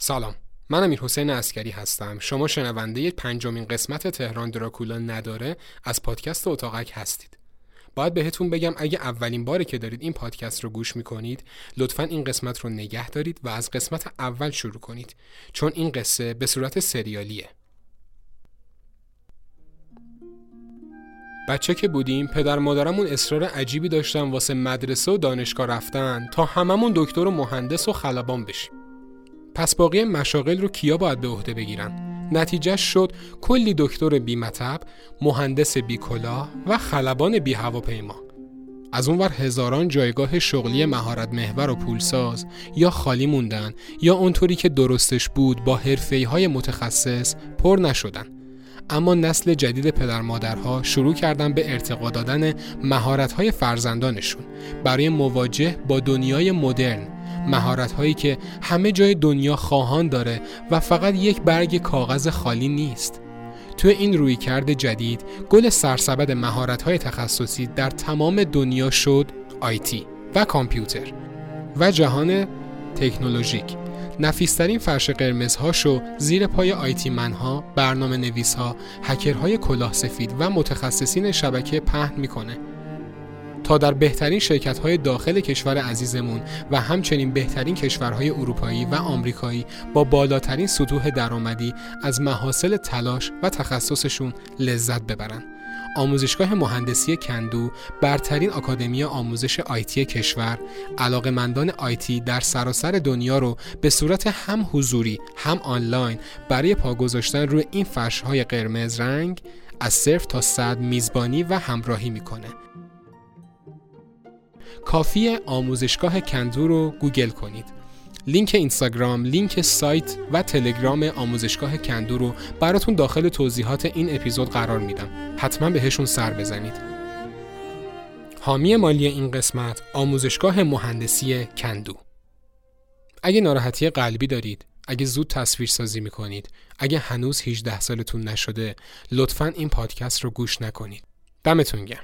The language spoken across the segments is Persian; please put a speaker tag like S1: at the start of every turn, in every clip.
S1: سلام، من امیرحسین عسکری هستم. شما شنونده پنجمین قسمت تهران دراکولا نداره از پادکست اتاقک هستید. باید بهتون بگم اگه اولین باره که دارید این پادکست رو گوش میکنید لطفاً این قسمت رو نگه دارید و از قسمت اول شروع کنید، چون این قصه به صورت سریالیه. بچه که بودیم پدر مادرمون اصرار عجیبی داشتن واسه مدرسه و دانشگاه رفتن تا هممون دکتر و مهندس و خلبان بشیم. پس باقی مشاغل رو کیا باید به عهده بگیرن؟ نتیجه شد کلی دکتر بی مطب، مهندس بی کلاه و خلبان بی هواپیما. از اونور هزاران جایگاه شغلی مهارت محور و پولساز یا خالی موندن یا اونطوری که درستش بود با حرفه‌ای‌های متخصص پر نشدن. اما نسل جدید پدر مادرها شروع کردن به ارتقا دادن مهارت‌های فرزندانشون برای مواجه با دنیای مدرن، مهارت‌هایی که همه جای دنیا خواهان داره و فقط یک برگ کاغذ خالی نیست. توی این رویکرد جدید گل سرسبد مهارت‌های تخصصی در تمام دنیا شد آیتی و کامپیوتر و جهان تکنولوژیک. نفیس‌ترین فرش قرمزهاشو زیر پای آیتی منها، برنامه نویس‌ها، هکرهای کلاه سفید و متخصصین شبکه پهن میکنه تا در بهترین شرکت‌های داخل کشور عزیزمون و همچنین بهترین کشورهای اروپایی و آمریکایی با بالاترین سطوح درآمدی از محاصل تلاش و تخصصشون لذت ببرن. آموزشگاه مهندسی کندو، برترین آکادمی آموزش آیتی کشور، علاقه‌مندان آیتی در سراسر دنیا رو به صورت هم حضوری هم آنلاین برای پا گذاشتن روی این فرش‌های قرمز رنگ از 0 تا 100 میزبانی و همراهی میکنه. کافیه آموزشگاه کندو رو گوگل کنید. لینک اینستاگرام، لینک سایت و تلگرام آموزشگاه کندو رو براتون داخل توضیحات این اپیزود قرار میدم. حتما بهشون سر بزنید. حامی مالی این قسمت آموزشگاه مهندسی کندو. اگه ناراحتی قلبی دارید، اگه زود تصویر سازی میکنید، اگه هنوز 18 سالتون نشده، لطفاً این پادکست رو گوش نکنید. دمتون گرم.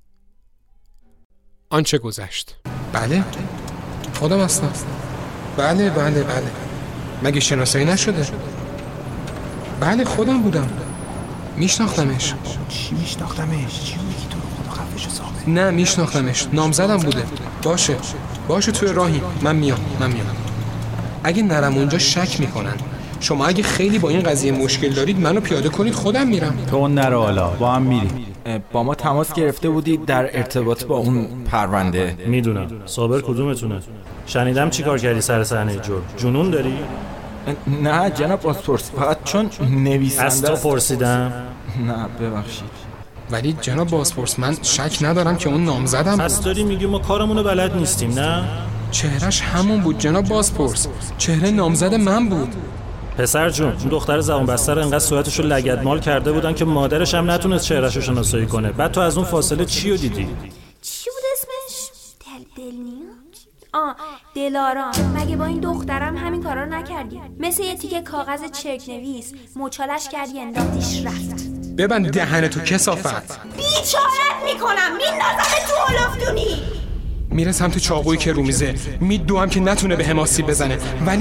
S1: آنچه گذشت.
S2: بله خودم هستم. بله مگه شناسایی نشده؟ بله خودم بودم. میشناختمش.
S3: چی میشناختمش؟ چی میگی تو رو خدا خفش صاحب؟
S2: نه میشناختمش، نامزدم بوده. باشه توی راهی. من میام. اگه نرم اونجا شک میکنن. شما اگه خیلی با این قضیه مشکل دارید منو پیاده کنید، خودم میرم.
S3: تو نرو حالا، با هم میریم.
S4: با ما تماس گرفته بودید در ارتباط با اون پرونده.
S5: میدونم. صابر کدومتونه؟ شنیدم چی کار کردی سر صحنه جنون داری؟
S4: نه جناب بازپرس، فقط چون نویسنده
S5: از تو پرسیدم.
S4: نه ببخشید.
S2: ولی جناب بازپرس من شک ندارم که اون نامزدم
S5: پس داری میگی ما کارمونو بلد نیستیم نه؟
S2: چهرش همون بود جناب بازپرس. چهره نامزد من بود.
S5: پسر جون، اون دختر زبون بسته رو انقدر صورتشو لگدمال کرده بودن که مادرش هم نتونست چهرهشو شناسایی کنه. بعد تو از اون فاصله چیو دیدی؟
S6: چی بود اسمش؟ دلارام. مگه با این دخترم همین کارا رو نکردی؟ مثل یه تیکه کاغذ چرک نویس مچالش کردی انداختیش رفت.
S2: ببند دهنتو کثافت.
S6: بیچارت میکنم، میندازم تو هلفدونی.
S2: میره سمت چاقویی که رو میزه، میدوام که نتونه به هم آسیب بزنه.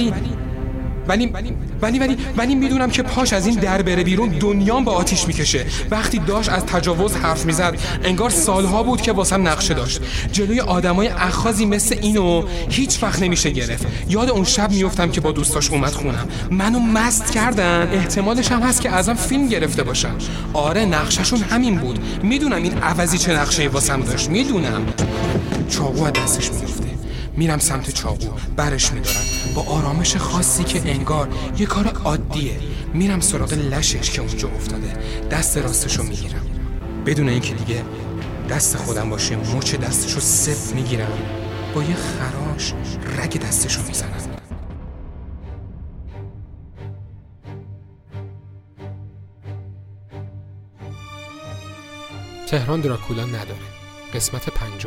S2: ولی میدونم که پاش از این در بره بیرون دنیام با آتیش میکشه. وقتی داشت از تجاوز حرف میزد انگار سالها بود که واسم نقشه داشت. جلوی آدمای اخاذی مثل اینو هیچ وقت نمیشه گرفت. یاد اون شب میافتم که با دوستاش اومد خونم، منو مست کردن. احتمالش هم هست که ازم فیلم گرفته باشن. آره نقشه‌شون همین بود. میدونم این عوضی چه نقشه‌ای واسم داشت. میدونم. چاقو از دستش میفته. میرم سمت چاقو، برش میدارم با آرامش خاصی که انگار یه کار عادیه. میرم سراغ لشش که اونجا افتاده. دست راستشو میگیرم بدون اینکه دیگه دست خودم باشه. مچ دستشو سفت میگیرم، با یه خراش رگ دستشو میزنم.
S1: تهران دراکولا نداره. قسمت 5.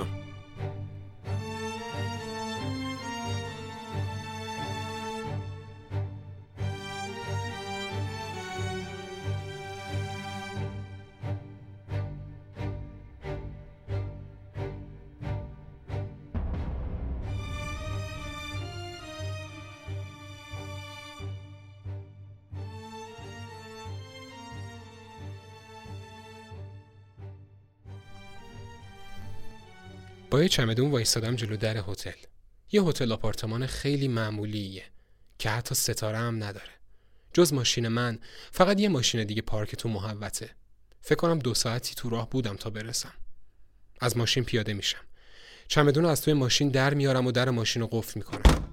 S1: با یه چمدون وایسادم جلو در هتل. یه هتل آپارتمان خیلی معمولیه که حتی ستاره هم نداره. جز ماشین من فقط یه ماشین دیگه پارک تو محوطه. فکر کنم 2 ساعتی تو راه بودم تا برسم. از ماشین پیاده میشم. چمدون رو از توی ماشین در میارم و در ماشین رو قفل میکنم.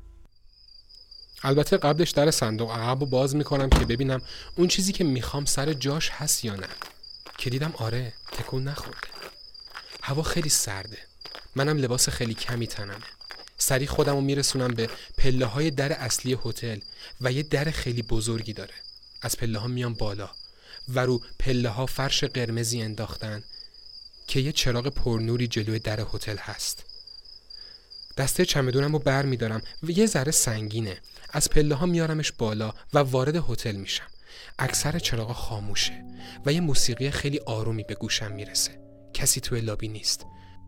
S1: البته قبلش در صندوق عقب رو باز میکنم که ببینم اون چیزی که میخوام سر جاش هست یا نه. که دیدم آره، تکون نخورده. هوا خیلی سرده. منم لباس خیلی کمی تنمه. سریع خودم رو میرسونم به پله های در اصلی هتل و یه در خیلی بزرگی داره. از پله ها میام بالا و رو پله ها فرش قرمزی انداختن که یه چراغ پرنوری جلوی در هتل هست. دسته چمدونم رو بر میدارم و یه ذره سنگینه. از پله ها میارمش بالا و وارد هتل میشم. اکثر چراغا خاموشه و یه موسیقی خیلی آرومی به گوشم میرسه. کسی توی لابی نیست.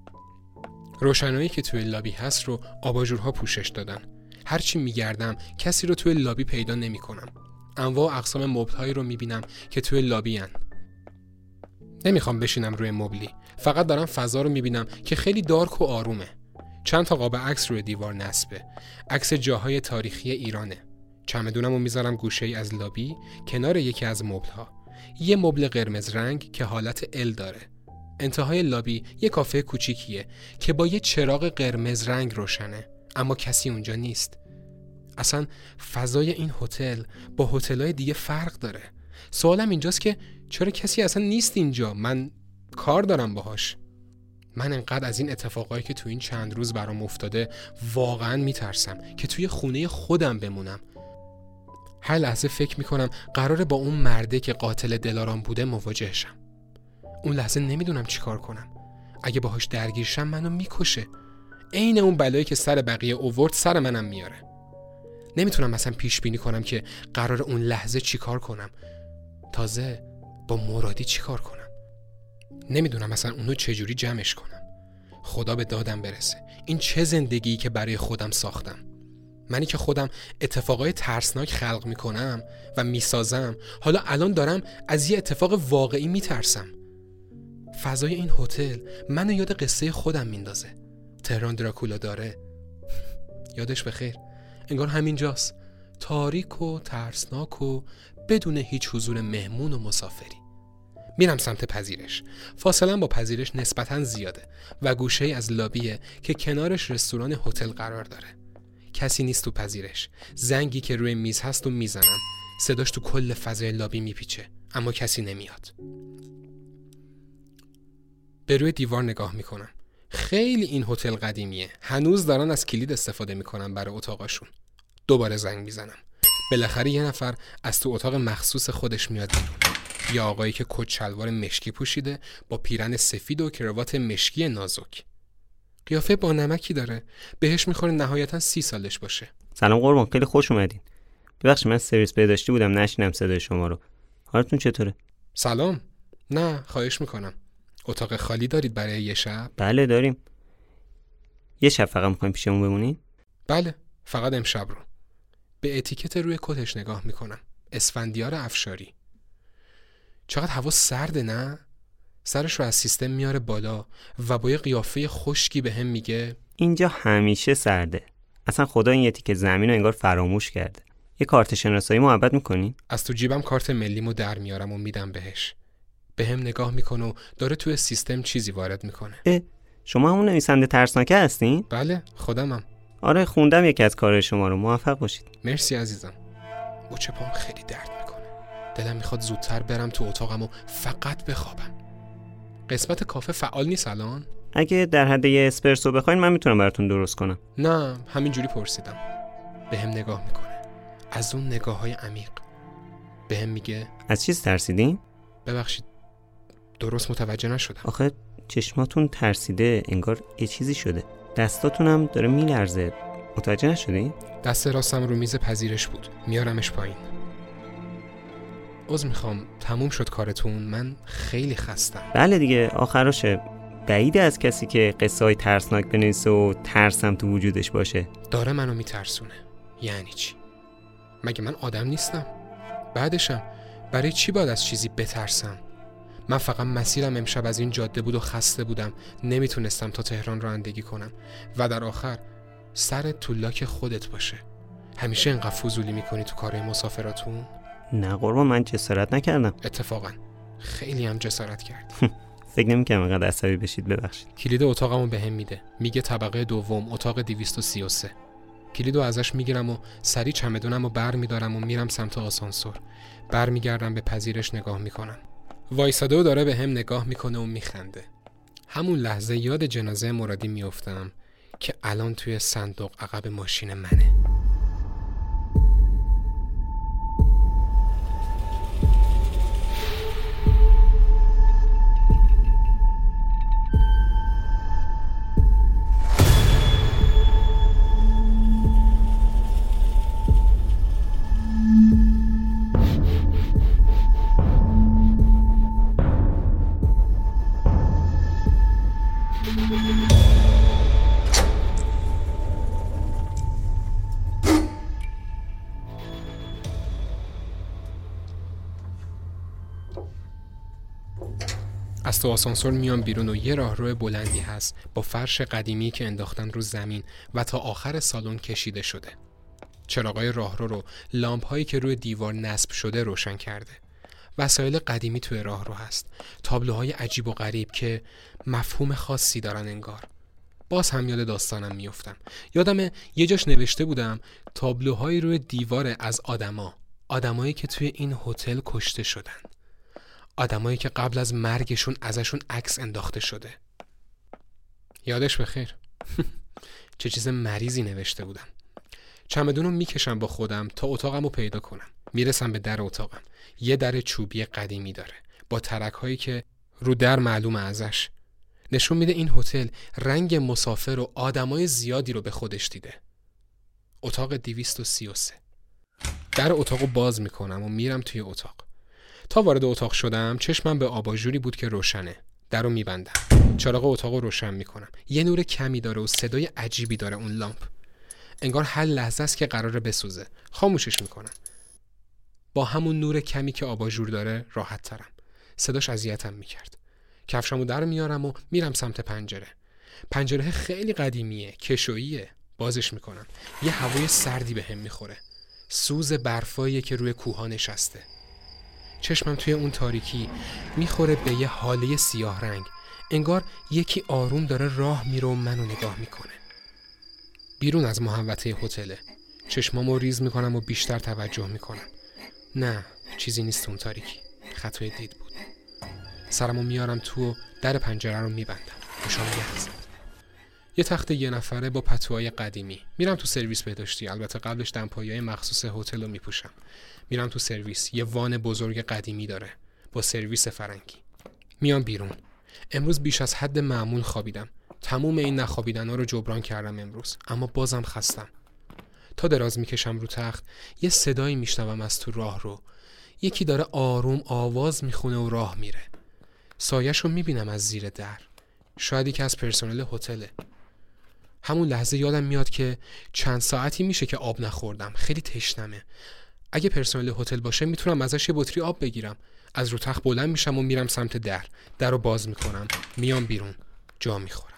S1: روشنایی که توی لابی هست رو آباژورها پوشش دادن. هرچی میگردم کسی رو توی لابی پیدا نمیکنم. انواع اقسام مبل‌هایی رو میبینم که توی لابی هن. نمیخوام بشینم روی مبلی. فقط دارم فضا رو میبینم که خیلی دارک و آرومه. چند تا قاب عکس روی دیوار نصبه. عکس جاهای تاریخی ایرانه. چمدونمو میذارم گوشه‌ای از لابی کنار یکی از مبل‌ها. یه مبل قرمز رنگ که حالت ال داره. انتهای لابی یه کافه کوچیکیه که با یه چراغ قرمز رنگ روشنه، اما کسی اونجا نیست. اصلا فضای این هتل با هتل‌های دیگه فرق داره. سوالم اینجاست که چرا کسی اصلا نیست اینجا؟ من کار دارم باهاش. من انقدر از این اتفاقایی که تو این چند روز برام افتاده واقعا میترسم که توی خونه خودم بمونم. هر لحظه فکر میکنم قراره با اون مرده که قاتل دلارام بوده مواجه شم. اون لحظه نمیدونم چی کار کنم. اگه باهاش درگیر شم منو میکشه. عین اون بلایی که سر بقیه اوورد سر منم میاره. نمیتونم مثلا پیش بینی کنم که قراره اون لحظه چی کار کنم. تازه با مرادی چی کار کنم. نمیدونم مثلا اونو چجوری جمعش کنم. خدا به دادم برسه. این چه زندگیی که برای خودم ساختم. منی که خودم اتفاقای ترسناک خلق میکنم و میسازم، حالا الان دارم از یه اتفاق واقعی میترسم. فضای این هتل منو یاد قصه خودم میندازه. تهران دراکولا داره. یادش بخیر. انگار همینجاست. تاریک و ترسناک و بدون هیچ حضور مهمون و مسافری. میرم سمت پذیرش. فاصله‌ام با پذیرش نسبتاً زیاده و گوشه‌ای از لابیه که کنارش رستوران هتل قرار داره. کسی نیست تو پذیرش. زنگی که روی میز هست و میزنم. صداش تو کل فضای لابی میپیچه، اما کسی نمیاد. به روی دیوار نگاه میکنم. خیلی این هتل قدیمیه. هنوز دارن از کلید استفاده میکنن برای اتاقاشون. دوباره زنگ میزنم. بالاخره یه نفر از تو اتاق مخصوص خودش میاد بیرون. یه آقایی که کت شلوار مشکی پوشیده با پیرن سفید و کراوات مشکی نازک. قیافه با نمکی داره. بهش میخوره نهایتا 30 سالش باشه.
S7: سلام قربان، خیلی خوش اومدین. ببخشید من سرویس بهداشتی بودم، نشینم صدای شما رو. حالتون چطوره؟
S1: سلام. نه خواهش میکنم. اتاق خالی دارید برای یه شب؟
S7: بله داریم. یه شب فقط میخوایم پیشمون بمونیم؟
S1: بله، فقط امشب رو. به اتیکت روی کتش نگاه میکنم. اسفندیار افشاری. چقدر هوا سرده نه؟ سرش رو از سیستم میاره بالا و با یه قیافه خشکی به هم میگه
S7: اینجا همیشه سرده. اصلا خدا این تیکه زمین رو انگار فراموش کرده. یه کارت شناسایی محبت میکنی؟
S1: از تو جیبم کارت ملیمو در میارم و میدم بهش. به هم نگاه میکنه و داره توی سیستم چیزی وارد میکنه.
S7: شما همون نویسنده ترسناکه هستین؟
S1: بله، خودمم.
S7: آره خوندم یکی از کارهای شما رو. موفق باشید.
S1: مرسی عزیزم. مچ پام خیلی درد میکنه. دلم میخواد زودتر برم تو اتاقم و فقط بخوابم. قسمت کافه فعال نیست الان؟
S7: اگه در حد یه اسپرسو بخواین من میتونم براتون درست کنم.
S1: نه، همینجوری پرسیدم. به هم نگاه میکنه. از اون نگاه‌های عمیق. به هم میگه
S7: از چیز ترسیدین؟
S1: ببخشید درست متوجه نشدم.
S7: آخه چشماتون ترسیده، انگار یه چیزی شده. دستاتونم داره میلرزه. متوجه نشدین؟
S1: دست راستم رو میز پذیرش بود. میارمش پایین. عذر میخوام، تموم شد کارتون؟ من خیلی خستم.
S7: بله دیگه، آخراشه. بعیده از کسی که قصه های ترسناک بنویسه و ترسم تو وجودش باشه.
S1: داره منو میترسونه. یعنی چی؟ مگه من آدم نیستم؟ بعدشم برای چی باید از چیزی بترسم؟ من فقط مسیرم امشب از این جاده بود و خسته بودم، نمیتونستم تا تهران رانندگی کنم. و در آخر سر تو لاک خودت باشه. همیشه اینقدر فضولی میکنی تو کارهای مسافراتون؟
S7: نه قربان، من جسارت نکردم.
S1: اتفاقا خیلی هم جسارت کردی.
S7: فکر نمی‌کردم اینقدر عصبی بشید، ببخشید.
S1: کلید اتاقمو بهم میده، میگه طبقه دوم، اتاق 233. کلیدو ازش میگیرم و سری چمدونمو برمیدارم و میرم سمت آسانسور. برمیگردم به پذیرش نگاه میکنم. وایساده و داره بهم نگاه میکنه و میخنده. همون لحظه یاد جنازه مرادی میافتم که الان توی صندوق عقب ماشین منه. از تو آسانسور میام بیرون و یه راهرو بلندی هست با فرش قدیمی که انداختن رو زمین و تا آخر سالن کشیده شده. چراغای راهرو رو لامپ‌هایی که روی دیوار نصب شده روشن کرده. وسایل قدیمی توی راهرو هست. تابلوهای عجیب و غریب که مفهوم خاصی دارن انگار. باز هم یاد داستانم میافتم. یادم یه جاش نوشته بودم تابلوهایی روی دیوار از آدمایی که توی این هتل کشته شدن. آدمایی که قبل از مرگشون ازشون عکس انداخته شده. یادش بخیر. چه چیز مریضی نوشته بودم. چمدونو میکشم با خودم تا اتاقمو پیدا کنم. میرسم به در اتاقم. یه در چوبی قدیمی داره با ترک‌هایی که رو در معلومه ازش. نشون میده این هتل رنگ مسافر و آدمای زیادی رو به خودش دیده. اتاق 233. در اتاقو باز میکنم و میرم توی اتاق. تا وارد اتاق شدم چشمم به آباژوری بود که روشنه. درو میبندم. چراغ اتاقو روشن میکنم. یه نور کمی داره و صدای عجیبی داره اون لامپ. انگار هر لحظه است که قراره بسوزه. خاموشش میکنم. با همون نور کمی که آباژور داره راحت ترم. صداش اذیتم میکرد. کفشامو در میارم و میرم سمت پنجره. پنجره خیلی قدیمیه، کشوییه. بازش میکنم. یه هوای سردی بهم میخوره. سوز برفاییه که روی کوها نشسته. چشمم توی اون تاریکی میخوره به یه حاله سیاه رنگ. انگار یکی آروم داره راه میره و منو نگاه میکنه. بیرون از محوطه هتله. چشمامو ریز میکنم و بیشتر توجه میکنم. نه، چیزی نیست اون تاریکی. خطای دید بود. سرمو میارم تو و در پنجره رو میبندم. گوشام یخ زد. یه تخت یه نفره با پتوهای قدیمی. میرم تو سرویس بهداشتی. البته قبلش دمپایه‌های مخصوص هتل رو میپوشم. میرم تو سرویس. یه وان بزرگ قدیمی داره با سرویس فرنگی. میام بیرون. امروز بیش از حد معمول خوابیدم. تموم این نخوابیدن‌ها رو جبران کردم امروز، اما بازم خستم. تا دراز میکشم رو تخت یه صدایی میشنوم از تو راه رو. یکی داره آروم آواز میخونه و راه میره. سایه‌شو میبینم از زیر در. شاید یکی از پرسنل هتله. همون لحظه یادم میاد که چند ساعتی میشه که آب نخوردم. خیلی تشنمه. اگه پرسنل هتل باشه میتونم ازش یه بطری آب بگیرم. از رو تخت بلند میشم و میرم سمت در رو باز میکنم. میام بیرون. جا میخورم.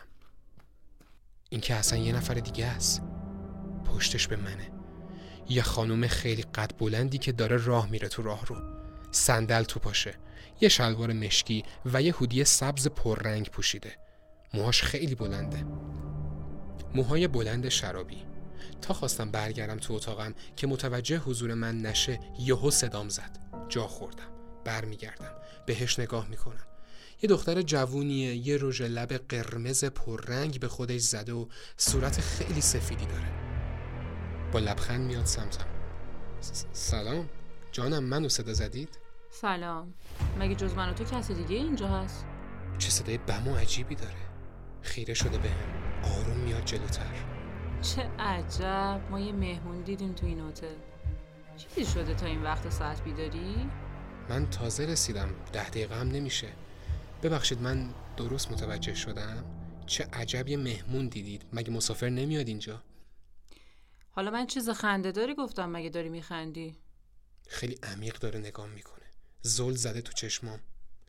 S1: این که اصلا یه نفر دیگه است. پشتش به منه. یه خانوم خیلی قد بلندی که داره راه میره تو راه رو. صندل تو پاشه. یه شلوار مشکی و یه هودی سبز پررنگ پوشیده. موهاش خیلی بلنده. موهای بلند شرابی. تا خواستم برگردم تو اتاقم که متوجه حضور من نشه یهو صدام زد. جا خوردم. برمیگردم. بهش نگاه میکنم. یه دختر جوونیه. یه رژ لب قرمز پررنگ به خودش زده و صورت خیلی سفیدی داره. با لبخند میاد سمتم. سلام جانم، منو صدا زدید؟
S8: سلام. مگه جز من و تو کسی دیگه اینجا هست؟
S1: چه صدای بم و عجیبی داره. خیره شده بهم. آروم میاد جلوتر.
S8: چه عجب، ما یه مهمون دیدیم تو این هتل. چیزی شده تا این وقت ساعت بیداری؟
S1: من تازه رسیدم. 10 دقیقه هم نمیشه. ببخشید من درست متوجه شدم؟ چه عجب یه مهمون دیدید. مگه مسافر نمیاد اینجا؟
S8: حالا من چیز خنده داری گفتم مگه داری میخندی؟
S1: خیلی عمیق داره نگاه میکنه. زل زده تو چشمام.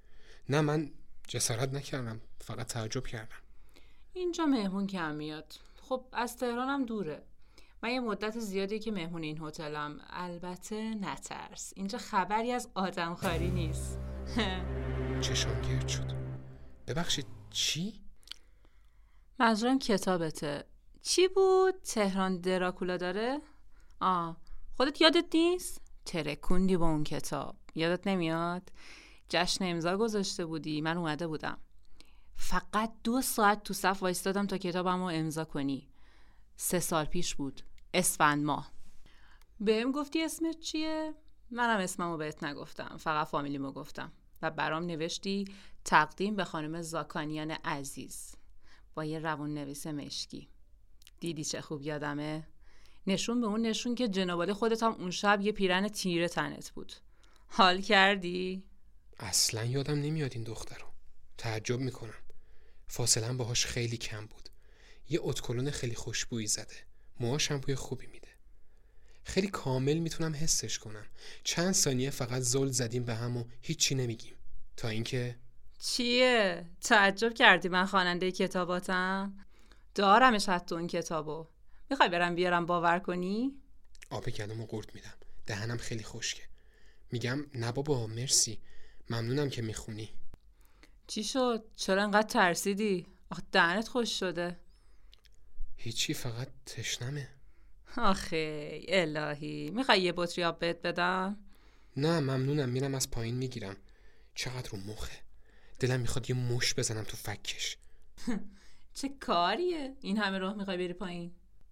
S1: نه من جسارت نکردم، فقط تعجب کردم.
S8: اینجا مهمون کم میاد. خب از تهرانم دوره. من یه مدت زیادی که مهمون این هتلم. البته نترس، اینجا خبری از آدمخواری نیست.
S1: چشام گرد شد. ببخشید چی؟
S8: منظورم کتابته. چی بود؟ تهران دراکولا داره؟ خودت یادت نیست؟ ترکوندی با اون کتاب. یادت نمیاد؟ جشن امضا گذاشته بودی، من اومده بودم. فقط 2 ساعت تو صف وایستادم تا کتابمو امضا کنی. 3 سال پیش بود، اسفند ماه. بهم گفتی اسمت چیه؟ منم اسممو بهت نگفتم، فقط فامیلیمو گفتم و برام نوشتی تقدیم به خانم زاکانیان عزیز با یه روان نویس مشکی. دیدی چه خوب یادمه؟ نشون به اون نشون که جنابالی خودت هم اون شب یه پیرن تیره تنت بود. حال کردی؟
S1: اصلا یادم نمیاد این دخترو. تعجب میکنم. فاصله باهاش خیلی کم بود. یه اتکلون خیلی خوشبویی زده. موهاش هم بوی خوبی میده. خیلی کامل میتونم حسش کنم. چند ثانیه فقط زل زدیم به هم و هیچی نمیگیم. تا اینکه
S8: چیه؟ تعجب کردی من خواننده کتاباتم؟ دارمش حتی اون کتابو. میخوای برم بیارم باور کنی؟
S1: آب گلومو قورت میدم. دهنم خیلی خشکه. میگم نه بابا مرسی. ممنونم که میخونی.
S8: چی شد؟ چرا انقدر ترسیدی؟ دهنت خوش شده.
S1: هیچی، فقط تشنمه.
S8: آخه الهی، میخوای یه بطری آب بهت بدم؟
S1: نه ممنونم، میرم از پایین میگیرم. چقدر رو مخه. دلم میخواد یه مش بزنم تو فکش.
S8: چه کاریه؟ این همه راه میخوای بری پایین؟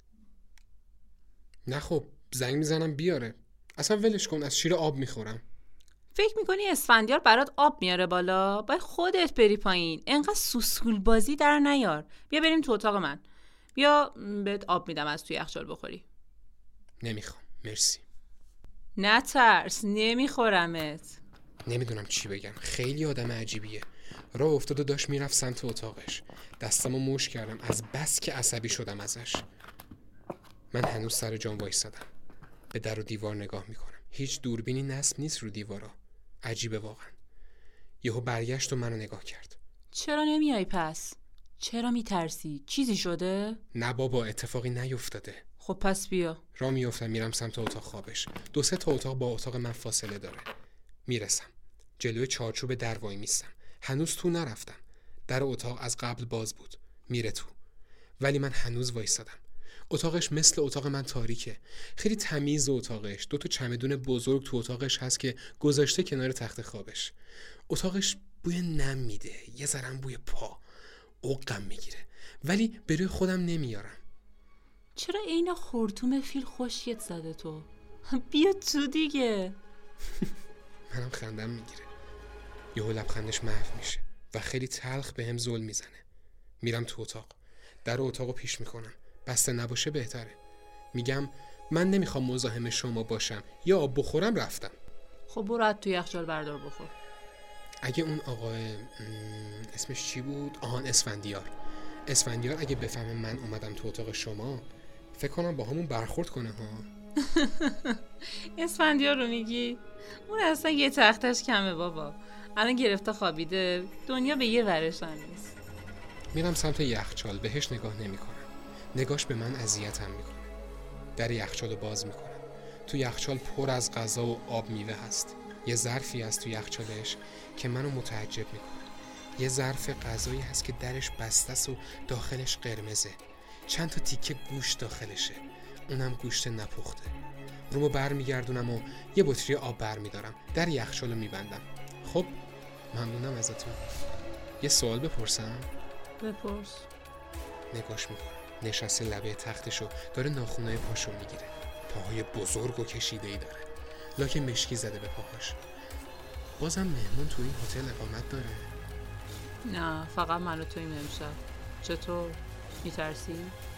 S1: نه خب زنگ میزنم بیاره. اصلا ولش کن، از شیر آب میخورم.
S8: فکر میکنی اسفندیار برات آب میاره بالا؟ باید خودت بری پایین. انقدر سوسکول بازی در نیار. بیا بریم تو اتاق من. بیا بهت آب میدم از توی یخچال بخوری.
S1: نمیخوام مرسی.
S8: نترس، نمیخورمت.
S1: نمیدونم چی بگم، خیلی آدم عجیبیه. راه افتاد و داشت میرفت سمت اتاقش. دستمو موش کردم از بس که عصبی شدم ازش. من هنوز سر جام وایسادم. به در و دیوار نگاه میکنم. هیچ دوربینی نصب نیست رو دیوارا. عجیبه واقعا. یهو برگشت و منو نگاه کرد.
S8: چرا نمیای پس؟ چرا میترسی؟ چیزی شده؟
S1: نه بابا، اتفاقی نیفتاده.
S8: خب پس بیا.
S1: راه میافتم میرم سمت اتاق خوابش. 2-3 تا اتاق با اتاق من فاصله داره. میرسم. جلوی چارچوب در وای میستم. هنوز تو نرفتم. در اتاق از قبل باز بود. میره تو. ولی من هنوز وایسادم. اتاقش مثل اتاق من تاریکه. خیلی تمیز اتاقش. 2 تا چمدون بزرگ تو اتاقش هست که گذاشته کنار تخت خوابش. اتاقش بوی نم میده. یه ذرم بوی پا. عقم میگیره. ولی به روی خودم نمیارم.
S8: چرا عین خرطوم فیل خشکت زده تو؟ بیا تو دیگه.
S1: منم خندم میگیره. یهو لبخندش محو میشه و خیلی تلخ بهم زل میزنه. میرم تو اتاق. در اتاقو پیش میکنم. بسته نباشه بهتره. میگم من نمیخوام مزاحم شما باشم. یا آب بخورم رفتم.
S8: خب برو از تو یخچال بردار بخور.
S1: اگه اون آقای اسمش چی بود؟ اسفندیار اگه بفهمه من اومدم تو اتاق شما فکر کنم با همون برخورد کنه ها.
S8: اسفندیار رو میگی؟ اون اصلا یه تختش کمه بابا. الان گرفته خوابیده. دنیا به یه ورش هم نیست.
S1: میرم سمت یخچال. بهش نگاه نمیکنم. نگاش به من اذیتم میکنه. در یخچالو باز میکنم. تو یخچال پر از غذا و آب میوه هست. یه ظرفی هست تو یخچالش که منو متعجب میکنه. یه ظرف غذایی هست که درش بسته است و داخلش قرمزه. چند تا تیکه گوشت داخلشه. اونم گوشت نپخته. رومو برمیگردونم و یه بطری آب برمیدارم. در یخچالو میبندم. خب ممنونم ازتون. یه سوال بپرسم؟
S8: بپرس.
S1: نگاش میکنم. نشسته لبه تختشو داره ناخنای پاشو میگیره. پاهای بزرگ و کشیده‌ای داره. لاک مشکی زده به پاهاش. بازم مهمون تو این هتل اقامت داره؟
S8: نه فقط من و تویم امشب. چطور؟ میترسی؟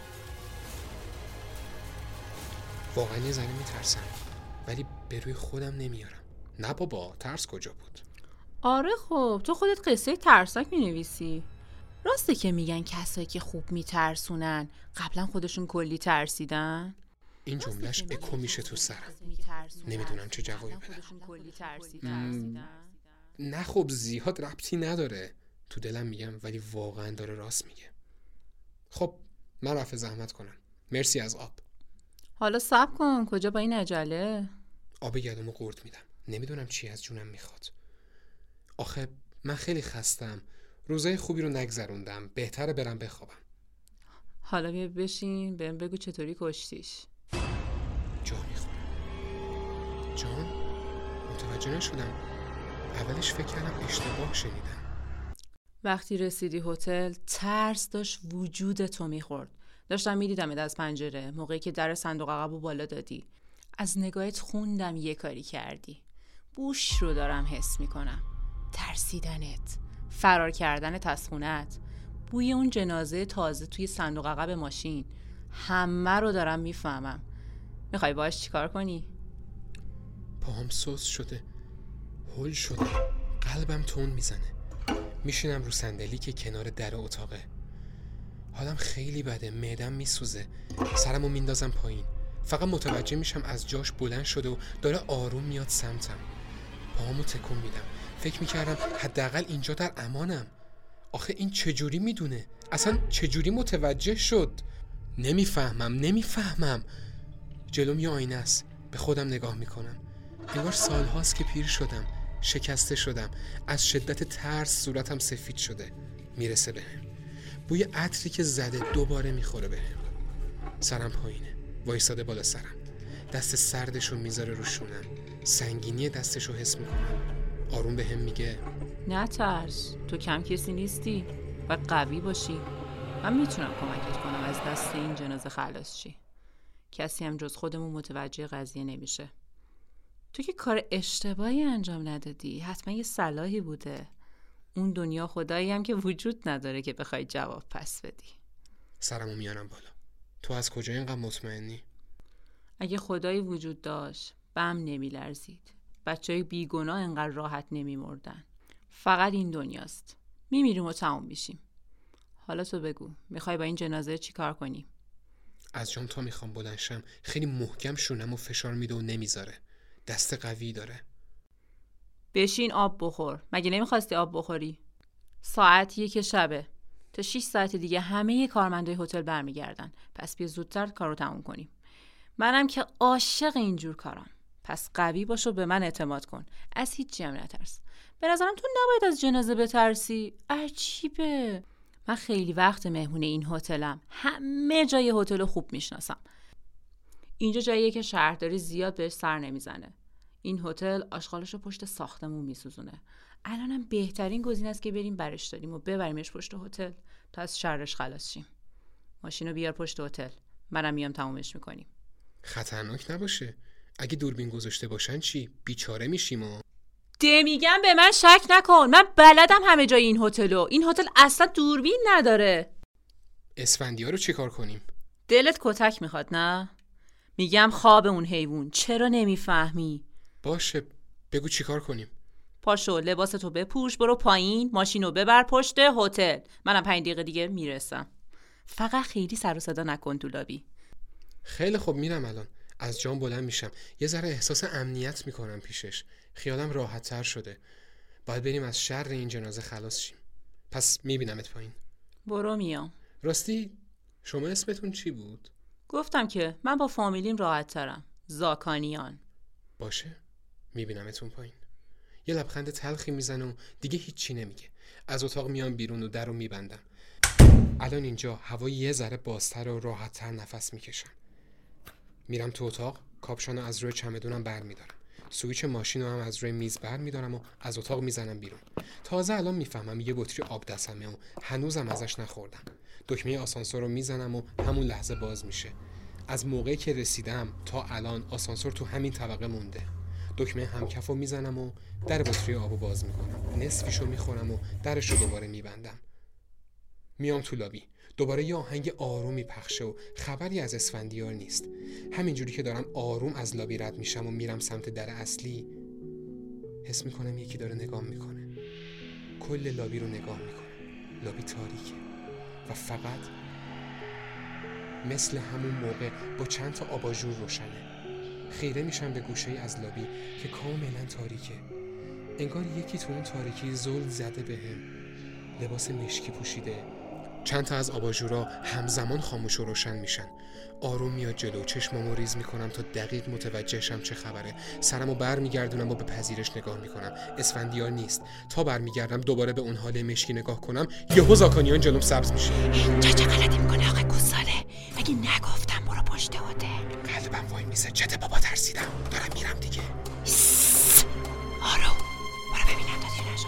S1: واقعا یه ذره میترسم ولی به روی خودم نمیارم. نه بابا، ترس کجا بود؟
S8: آره خب تو خودت قصه ترسناک مینویسی. راسته که میگن کسایی که خوب میترسونن قبلا خودشون کلی ترسیدن؟
S1: این جملهش اکو میشه تو سرم. نمیدونم چه جوابی بدم. نه خب زیاد ربطی نداره. تو دلم میگم ولی واقعا داره راست میگه. خب من رفع زحمت کنم. مرسی از آب.
S8: حالا صبر کن، کجا با این عجله؟
S1: آب گلومو قورت میدم. نمیدونم چی از جونم میخواد. آخه من خیلی خستم. روزای خوبی رو نگذروندم. بهتره برم بخوابم.
S8: حالا بیا بشین بهم بگو چطوری کشتیش.
S1: جا میخورم. جان؟ متوجه نشدم. اولش فکر کردم اشتباه شنیدم.
S8: وقتی رسیدی هتل ترس داشت وجود تو میخورد. داشتم میدیدمت از پنجره موقعی که در صندوق عقبو بالا دادی. از نگاهت خوندم یه کاری کردی. بوش رو دارم حس میکنم. ترسیدنت، فرار کردنت از خونت، بوی اون جنازه تازه توی صندوق عقب ماشین، همه رو دارم میفهمم. میخوای باهاش چیکار کنی؟
S1: پاهم سوس شده، هول شده، قلبم تون میزنه. میشینم رو صندلی که کنار در اتاقه. حالم خیلی بده، معدم میسوزه. سرمو میندازم پایین. فقط متوجه میشم از جاش بلند شده و داره آروم میاد سمتم. پاهامو تکون میدم. فکر میکردم حداقل اینجا در امانم. آخه این چجوری میدونه؟ اصلا چجوری متوجه شد؟ نمیفهمم. جلوم یه آینه است. به خودم نگاه میکنم. انگار سالهاست که پیر شدم. شکسته شدم. از شدت ترس صورتم سفید شده. میرسه بهم. بوی عطری که زده دوباره میخوره بهم. سرم پایینه. وایساده بالا سرم. دست سردشو میذاره رو شونم. سنگینی دستشو حس میکنم. آروم بهم میگه
S8: نه ترس، تو کم کسی نیستی و قوی باشی. من میتونم کمکت کنم از دست این جنازه خلاص شی. کسی هم جز خودمون متوجه قضیه نمیشه. تو که کار اشتباهی انجام ندادی. حتما یه صلاحی بوده. اون دنیا خدایی هم که وجود نداره که بخوای جواب پس بدی.
S1: سرمو میارم بالا. تو از کجا اینقدر مطمئنی؟
S8: اگه خدایی وجود داشت بم نمیلرزید. بچهای بیگناه انقدر راحت نمیمردن. فقط این دنیاست. میمیریم و تموم میشیم. حالا تو بگو میخوای با این جنازه چی کار کنی؟
S1: از جام تا میخوام بلند شم خیلی محکم شونم و فشار میده و نمیذاره. دست قوی داره.
S8: بشین آب بخور. مگه نمیخواستی آب بخوری؟ ساعت 1 شبه. تا 6 ساعت دیگه همه کارمندای هتل برمیگردن. پس بیا زودتر کارو تموم کنیم. منم که عاشق اینجور کارم. پس قوی باش و به من اعتماد کن. از هیچی هم نترس. به نظرم تو نباید از جنازه بترسی. عجیبه. من خیلی وقت مهمون این هتلم. همه جای هتل خوب میشناسم. اینجا جاییه که شهرداری زیاد بهش سر نمیزنه. این هتل آشغالشو پشت ساختمون میسوزونه. الانم بهترین گزینه است که بریم برش داریم و ببریمش پشت هتل تا از شرش خلاص شیم. ماشینو بیار پشت هتل. منم میام تمومش میکنیم.
S1: خطرناک نباشه. اگه دوربین گذاشته باشن چی؟ بیچاره میشیم و
S8: میگم به من شک نکن. من بلدم همه جای این هتلو. این هتل اصلا دوربین نداره.
S1: اسفندیار رو چی کار کنیم؟
S8: دلت کتک میخواد نه؟ میگم خواب اون حیوان. چرا نمیفهمی؟
S1: باشه بگو چی کار کنیم.
S8: پاشو لباستو بپوش، برو پایین، ماشینو ببر پشت هتل. منم 5 دقیقه دیگه میرسم. فقط خیلی سر و صدا نکن تو لابی.
S1: خیلی خوب میرم الان. از جام بلند میشم. یه ذره احساس امنیت میکنم پیشش. خیالم راحت تر شده. باید بریم از شر این جنازه خلاص شیم. پس میبینمت پایین.
S8: برو میام.
S1: راستی شما اسمتون چی بود؟
S8: گفتم که من با فامیلیم راحت ترم. زاکانیان.
S1: باشه میبینمتون پایین. یه لبخند تلخی میزنه و دیگه هیچی نمیگه. از اتاق میام بیرون و در رو میبندم. الان اینجا هوا یه ذره بازتر و راحت‌تر نفس میکشم. میرم تو اتاق، کاپشنو از روی چمدونم برمیدارم. سویچ ماشینو هم از روی میز برمیدارم و از اتاق میزنم بیرون. تازه الان میفهمم یه بطری آب دستمه و هنوزم ازش نخوردم. دکمه آسانسور رو میزنم و همون لحظه باز میشه. از موقعی که رسیدم تا الان آسانسور تو همین طبقه مونده. دکمه همکفو میزنم و در بطری آبو باز میکنم. نصفیشو میخورم و درشو دوباره میبندم. میام تو لابی. دوباره یه آهنگ آرومی پخشه و خبری از اسفندیار نیست. همینجوری که دارم آروم از لابی رد میشم و میرم سمت در اصلی، حس میکنم یکی داره نگاه میکنه. کل لابی رو نگاه میکنه. لابی تاریکه و فقط مثل همون موقع با چند تا آباژور روشنه. خیره میشم به گوشه از لابی که کاملا تاریکه. انگار یکی تو اون تاریکی زل زده بهم. لباس مشکی پوشیده، چند تا از آباژورا همزمان خاموش و روشن میشن. آروم میاد جلو، چشمامو ریز میکنم تا دقیق متوجه شم چه خبره. سرمو برمیگردونم و به پذیرش نگاه میکنم. اسفندیار نیست. تا برمیگردم دوباره به اون حال مشکی نگاه کنم، یهو زاکانیان جلوم سبز میشه.
S9: اینجا چه غلطی میکنه آقا گوساله؟ مگه نگفتم برو پشت هتل؟
S1: قلبم وای میزه. چته بابا، ترسیدم. دارم میرم دیگه.
S9: آرو برو ببینم دادی نشده.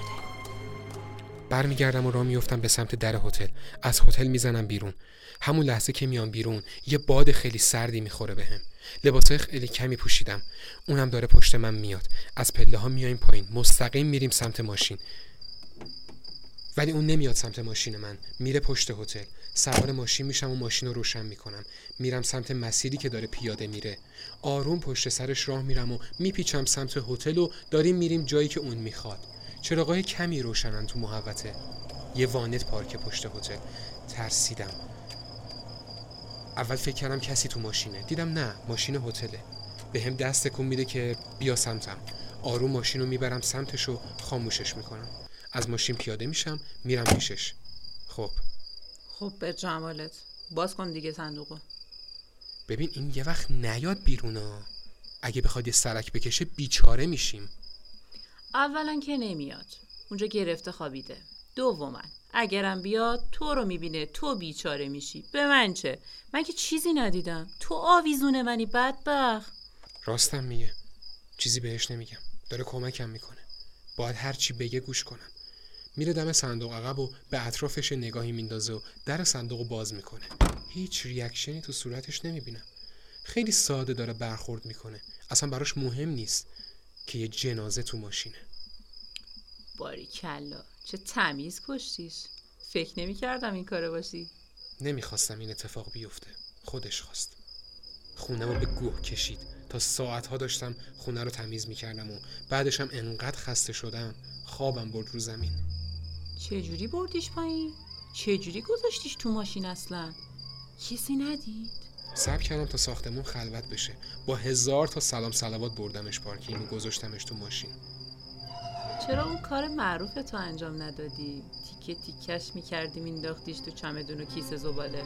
S1: برمیگردم و راه میافتم به سمت در هتل. از هتل میزنم بیرون. همون لحظه که میام بیرون یه باد خیلی سردی میخوره بهم. لباسای خیلی کمی پوشیدم. اونم داره پشت من میاد. از پله ها میایم پایین، مستقیم میریم سمت ماشین. ولی اون نمیاد سمت ماشین من، میره پشت هتل. سوار ماشین میشم و ماشین رو روشن میکنم. میرم سمت مسیری که داره پیاده میره. آروم پشت سرش راه میرم و میپیچم سمت هتل و داریم میریم جایی که اون میخواد. چراغای کمی روشنن تو محوطه. یه وانت پارک پشت هتل. ترسیدم. اول فکر کردم کسی تو ماشینه. دیدم نه، ماشین هتله. بهم دست تکون میده که بیا سمتم. آروم ماشین رو میبرم سمتش و خاموشش میکنم. از ماشین پیاده میشم، میرم پیشش. خب
S8: به جمالت. باز کن دیگه صندوقو.
S1: ببین این یه وقت نیاد بیرونا. اگه بخواد یه سرک بکشه بیچاره میشیم.
S8: اولا که نمیاد، اونجا گرفته خوابیده. دوما اگرم بیاد تو رو میبینه تو بیچاره میشی. به من چه؟ من که چیزی ندیدم. تو آویزون منی بدبخت.
S1: راستم میگه. چیزی بهش نمیگم. داره کمکم میکنه. باید هر چی بگه گوش کنم. میره دم صندوق عقب و به اطرافش نگاهی میندازه و در صندوقو باز میکنه. هیچ ریاکشنی تو صورتش نمیبینم. خیلی ساده داره برخورد میکنه. اصلا براش مهم نیست که یه جنازه تو ماشینه.
S8: باریکلا، چه تمیز کشتیش. فکر نمی کردم این کاره باشی.
S1: نمیخواستم این اتفاق بیفته. خودش خواست. خونه‌مو به گوه کشید. تا ساعتها داشتم خونه رو تمیز میکردم و بعدشم انقدر خسته شدم خوابم برد رو زمین.
S8: چجوری بردیش پایین؟ چجوری گذاشتیش تو ماشین اصلا؟ کسی ندید؟
S1: صبر کردم تا ساختمون خلوت بشه. با 1000 تا سلام صلوات بردمش پارکینگ و گذاشتمش تو ماشین.
S8: چرا اون کار معروف تو انجام ندادی؟ تیکه تیکش میکردی مینداختیش تو چمدون و کیسه زباله.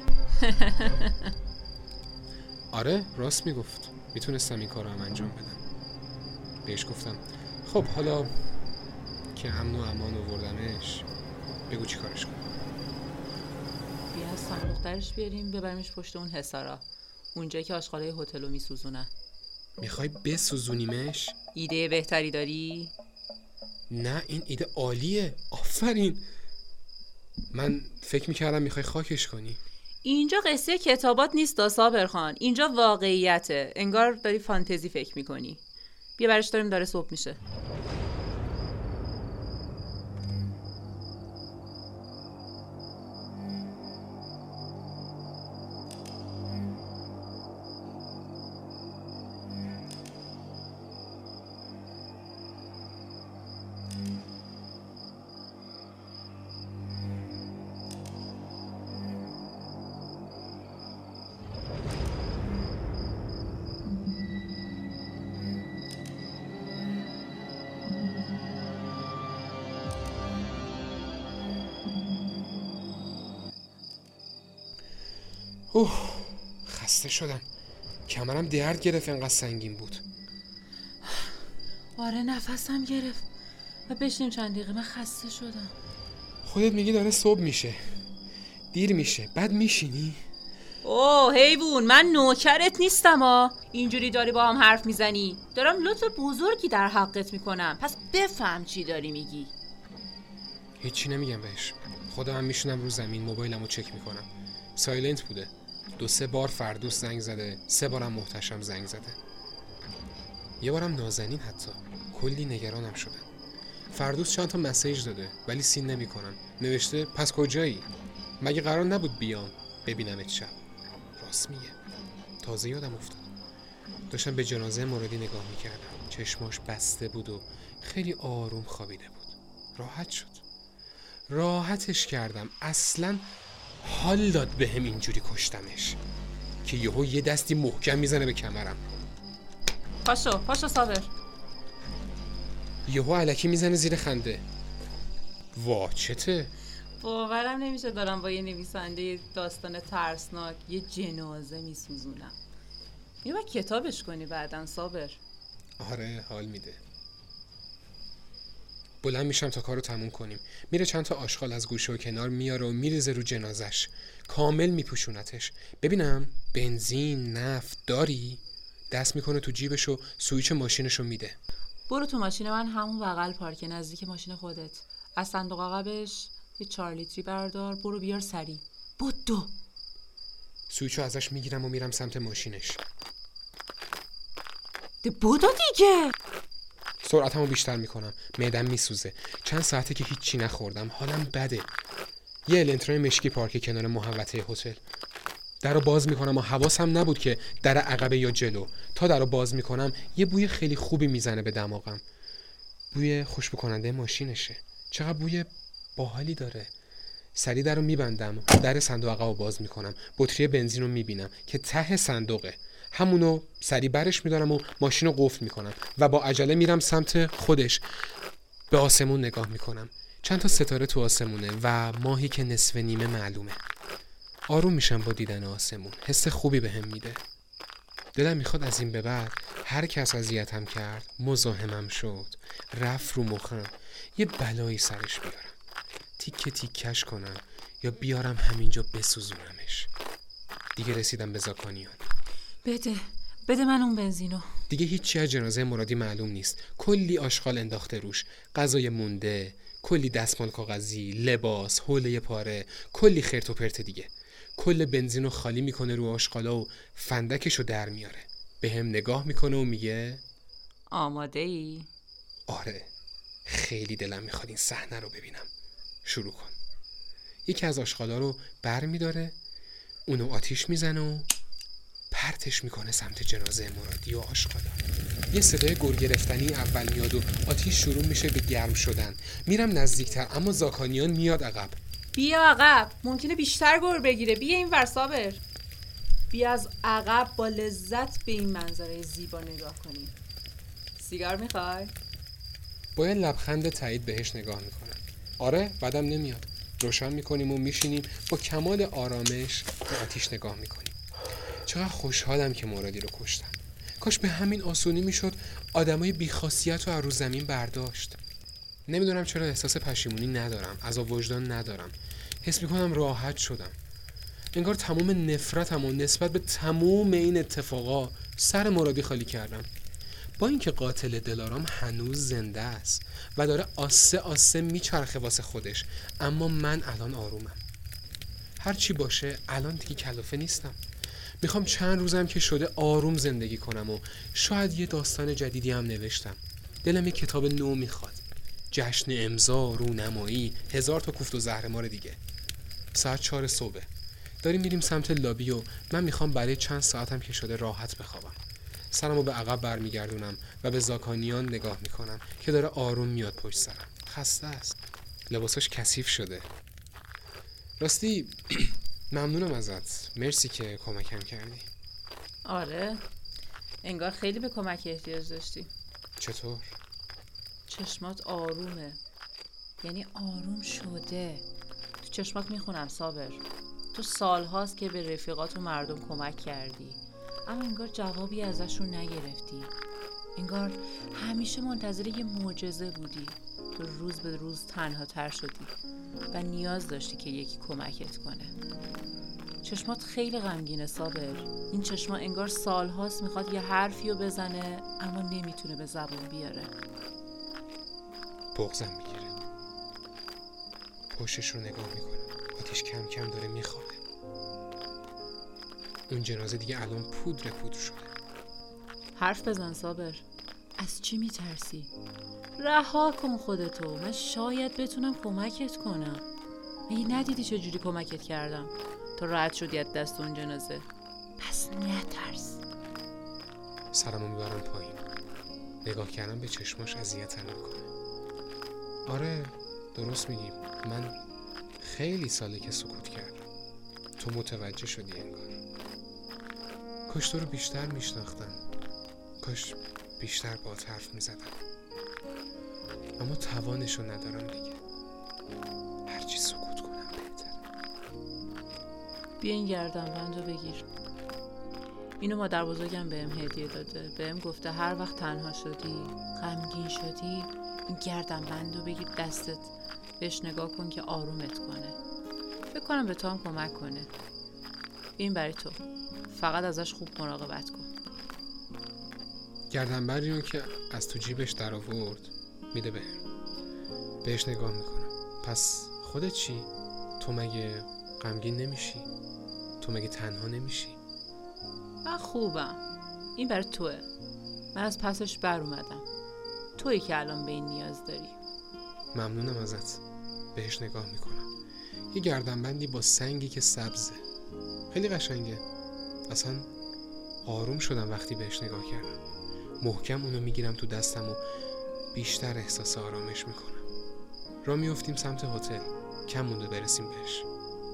S1: آره راست میگفت. میتونستم این کار رو هم انجام بدم. بهش گفتم خب حالا که امن و امان آوردمش بگو چی کارش کنم.
S8: بیا از صندوق درش بیاریم ببریمش پشت اون حصارا، اونجایی که آشغالای هتلو میسوزونن.
S1: میخوای بسوزونیمش؟
S8: ایده بهتری داری؟
S1: نه این ایده عالیه. آفرین. من فکر میکردم میخوای خاکش کنی.
S8: اینجا قصه کتابات نیست صابر خان، اینجا واقعیته. انگار داری فانتزی فکر میکنی. بیا برش داریم داره صبح میشه.
S1: خسته شدم. کمرم درد گرفت انقدر سنگین بود.
S8: آره نفسم گرفت. و بشیم چند دقیقه، من خسته شدم.
S1: خودت میگی داره صبح میشه، دیر میشه، بعد میشینی؟
S8: اوه حیوون، من نوکرت نیستم ها. اینجوری داری با هم حرف میزنی. دارم لطف بزرگی در حقت میکنم، پس بفهم چی داری میگی.
S1: هیچی نمیگم بهش. خودم هم میشونم رو زمین موبایلمو چک میکنم. سایلنت بوده. 2-3 بار فردوس زنگ زده، 3 بارم محتشم زنگ زده. یه بارم نازنین حتی. کلی نگرانم شدم. فردوس چند تا مسیج داده ولی سین نمیکنن. نوشته پس کجایی؟ مگه قرار نبود بیام ببینمت شب؟ راست میگه. تازه یادم افتاد. داشتم به جنازه مرادی نگاه میکردم. چشماش بسته بود و خیلی آروم خوابیده بود. راحت شد. راحتش کردم. اصلاً حال داد به هم اینجوری کشتمش که یهو یه دستی محکم میزنه به کمرم.
S8: پاشو صابر.
S1: یهو الکی میزنه زیر خنده. وا چته؟
S8: باورم نمیشه دارم با یه نویسنده داستان ترسناک یه جنازه میسوزونم. اینو باید کتابش کنی بعدن صابر.
S1: آره حال میده. بلند میشم تا کارو تموم کنیم. میره چند تا آشغال از گوشه و کنار میاره و میریزه رو جنازش. کامل میپوشونتش. ببینم بنزین نفت داری؟ دست میکنه تو جیبش و سویچ ماشینشو میده.
S8: برو تو ماشین من همون بغل پارک نزدیک ماشین خودت. از صندوق عقبش یه 4 لیتری بردار، برو بیار سریع. بدو.
S1: سویچو ازش میگیرم و میرم سمت ماشینش.
S8: بدو دیگه.
S1: سرعتمو بیشتر میکنم. معدم میسوزه. چند ساعته که هیچی نخوردم. حالم بده. یه النترای مشکی پارک کنار محوطه هتل. درو باز میکنم و حواسم نبود که در عقبه یا جلو. تا درو باز میکنم یه بوی خیلی خوبی میزنه به دماغم. بوی خوشبو کننده ماشینشه. چقدر بوی باحالی داره. سریع درو میبندم. در صندوق عقبو باز میکنم. بطری بنزین رو میبینم که ته صندوقه. همونو سریع برش میدارم و ماشین رو قفل میکنم و با عجله میرم سمت خودش. به آسمون نگاه میکنم. چند تا ستاره تو آسمونه و ماهی که نصف نیمه معلومه. آروم میشم با دیدن آسمون. حس خوبی بهم میده. دلم میخواد از این به بعد هر کس اذیتم کرد، مزاحمم شد، رفت رو مخم، یه بلایی سرش بیارم. تیکه تیکش کنم یا بیارم همینجا بسوزونمش. دیگه رسیدم به زاکانیان.
S8: بده من اون بنزینو.
S1: دیگه هیچی از جنازه مرادی معلوم نیست. کلی آشغال انداخته روش، غذای مونده، کلی دستمال کاغذی، لباس، حوله پاره، کلی خرت و پرت دیگه. کل بنزینو خالی میکنه رو آشغالا و فندکشو در میاره. بهم نگاه میکنه و میگه
S8: آماده ای؟
S1: آره. خیلی دلم میخواد این صحنه رو ببینم. شروع کن. یکی از آشغالا رو بر میداره، اونو آتیش میزنه و پرتش میکنه سمت جنازه مرادی و آشغالا. یه صدای گر گرفتنی اول میاد و آتیش شروع میشه به گرم شدن. میرم نزدیکتر اما زاکانیان میاد عقب.
S8: بیا عقب، ممکنه بیشتر گر بگیره. بیا این ور صابر. بیا از عقب با لذت به این منظره زیبا نگاه کنیم. سیگار میخوای؟
S1: با یه لبخند تایید بهش نگاه میکنم. آره بعدم نمیاد. روشن میکنیم و میشینیم با کمال آرامش به آتیش نگاه میکنیم. چقدر خوشحالم که مرادی رو کشتم. کاش به همین آسونی میشد آدمای بیخاصیت رو از رو زمین برداشت. نمیدونم چرا احساس پشیمونی ندارم، عذاب وجدان ندارم. حس میکنم راحت شدم. انگار تمام نفرتمو نسبت به تمام این اتفاقا سر مرادی خالی کردم. با اینکه قاتل دلارام هنوز زنده است و داره آسه آسه میچرخه واسه خودش، اما من الان آرومم. هر چی باشه الان دیگه کلافه نیستم. میخوام چند روزم که شده آروم زندگی کنم و شاید یه داستان جدیدی هم نوشتم. دلم یه کتاب نو میخواد. جشن امضا، رونمایی، 1000 تا کوفت و زهرمار دیگه. ساعت 4 صبح. داریم میریم سمت لابی و من میخوام برای چند ساعتم که شده راحت بخوابم. سرمو به عقب برمیگردونم و به زاکانیان نگاه میکنم که داره آروم میاد پشت سرم. خسته است. لباساش کثیف شده. راستی ممنونم ازت. مرسی که کمکم کردی.
S8: آره، انگار خیلی به کمک احتیاج داشتی.
S1: چطور؟
S8: چشمات آرومه. یعنی آروم شده. تو چشمات میخونم صابر. تو سالهاست که به رفیقات و مردم کمک کردی، اما انگار جوابی ازشون نگرفتی. انگار همیشه منتظر یه معجزه بودی. تو روز به روز تنها تر شدی و نیاز داشتی که یکی کمکت کنه. چشمات خیلی غمگینه صابر. این چشما انگار سالهاست میخواد یه حرفی رو بزنه اما نمیتونه به زبون بیاره.
S1: بغضم میگیره. پشتش رو نگاه میکنم. آتیش کم کم داره میخوابه. اون جنازه دیگه الان پودر شده.
S8: حرف بزن صابر. از چی میترسی؟ رها کن خودتو. من شاید بتونم کمکت کنم. مگه ندیدی چجوری کمکت کردم تا راحت شدی از دست اون جنازه؟ پس نترس.
S1: سرمو میبرم پایین. نگاه کردم به چشماش اذیتم میکنه. آره درست میگی. من خیلی ساله که سکوت کردم. تو متوجه شدی انگار. کاش تو رو بیشتر میشناختم. کاش بیشتر باهات حرف میزدم. اما توانشو ندارم دیگه. هرچی سکوت کنم بهتره.
S8: بیا این گردنبندو بگیر. اینو مادر بزرگم بهم هدیه داده. بهم گفته هر وقت تنها شدی، غمگین شدی، این گردنبندو بگیر دستت، بهش نگاه کن که آرومت کنه. فکر کنم به تو هم کمک کنه. این برای تو. فقط ازش خوب مراقبت کن.
S1: گردنبندی رو که از تو جیبش در آورد میده بهش نگاه میکنم. پس خودت چی؟ تو مگه غمگین نمیشی؟ تو مگه تنها نمیشی؟
S8: من خوبم. این برای توه. من از پسش بر اومدم. تویی که الان به این نیاز داری.
S1: ممنونم ازت. بهش نگاه میکنم. یه گردنبندی با سنگی که سبزه. خیلی قشنگه. اصلا آروم شدم وقتی بهش نگاه کردم. محکم اونو میگیرم تو دستم و بیشتر احساس آرامش میکنم. راه میافتیم سمت هتل. کم مونده برسیم بهش.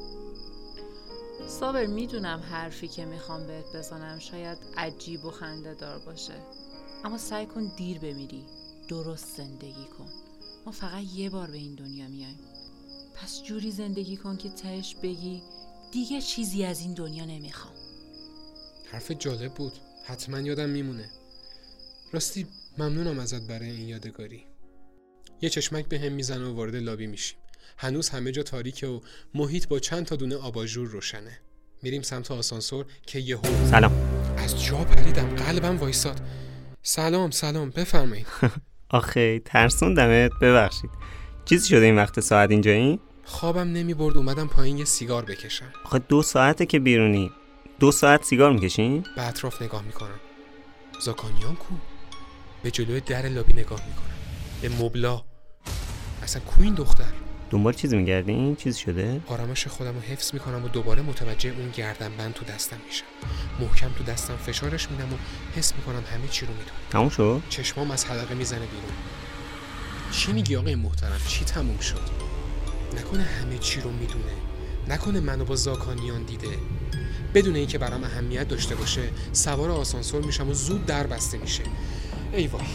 S8: صابر، میدونم حرفی که میخوام بهت بزنم شاید عجیب و خنده دار باشه، اما سعی کن دیر بمیری. درست زندگی کن. ما فقط یه بار به این دنیا میایم. پس جوری زندگی کن که تهش بگی دیگه چیزی از این دنیا نمیخوام.
S1: حرف جالب بود. حتما یادم میمونه. راستی ممنونم ازت برای این یادگاری. یه چشمک به هم میزنه و وارد لابی میشیم. هنوز همه جا تاریکه و محیط با چند تا دونه آباژور روشنه. میریم سمت آسانسور که یهو
S7: سلام.
S1: از جا پریدم. قلبم وایساد. سلام بفرمایید.
S7: آخه ترسوندمت، ببخشید. چیزی شده این وقت ساعت اینجایی؟
S1: خوابم نمی برد اومدم پایین یه سیگار بکشم.
S7: آخه 2 ساعته که بیرونی. 2 ساعت سیگار میکشین؟
S1: به اطراف نگاه میکنم. زاکانیان کو؟ به جلوی در لابی نگاه میکنم. به مبلا. اصلا کو این دختر؟
S7: دنبال چیزی میگردین؟ چیزی شده؟
S1: آرامش خودم رو حفظ میکنم و دوباره متوجه اون گردنبند تو دستم میشم. محکم تو دستم فشارش میدم و حس میکنم همه چی رو میدونم.
S7: تموم شد؟
S1: چشمام از حلقه میزنه بیرون. چی میگی آقای محترم؟ چی تموم شد؟ نکنه همه چی رو میدونه؟ نکنه منو با زاکانیان دیده؟ بدون اینکه برام اهمیت داشته باشه سوار آسانسور میشم و زود در بسته میشه. ای وای